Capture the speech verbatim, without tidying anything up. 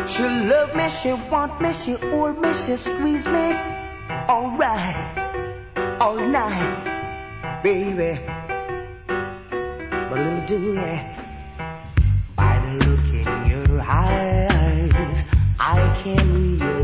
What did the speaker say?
She love me, she want me, she hold me, she squeeze me. All right, all night, baby. But let me do it. By the look in your eyes, I can realize